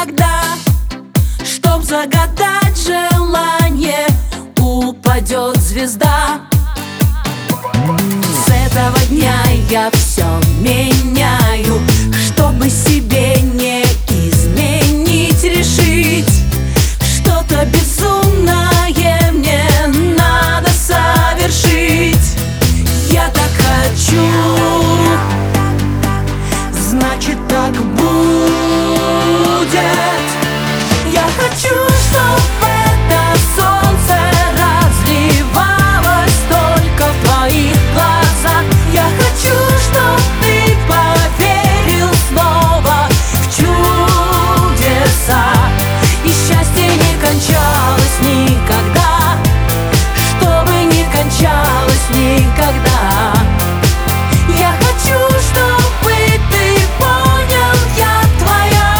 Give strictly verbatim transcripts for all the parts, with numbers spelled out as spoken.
никогда, чтоб загадать желание, упадет звезда. С этого дня я все меняю, чтобы себе не изменить, решить что-то безумное мне надо совершить. Я так хочу, значит так будет. Я хочу, чтобы это солнце разливалось только в твоих глазах. Я хочу, чтобы ты поверил снова в чудеса, и счастье не кончалось никогда, чтобы не кончалось никогда. Я хочу, чтобы ты понял, я твоя,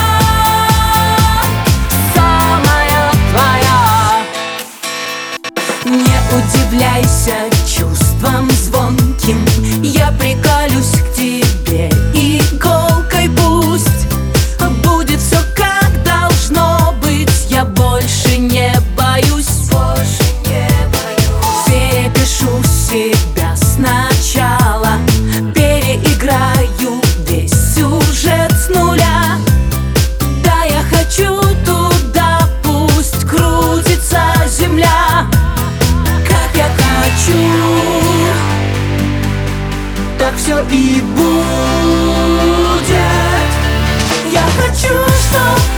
самая твоя. Не удивляйся чувствам звонким, я приколюсь к тебе иголкой, пусть будет все как должно быть. Я больше не боюсь, больше не боюсь. Перепишу себя сначала, переиграю весь сюжет с нуля. Да, я хочу туда, пусть крутится земля. Как я хочу, так все и будет. Я хочу, чтобы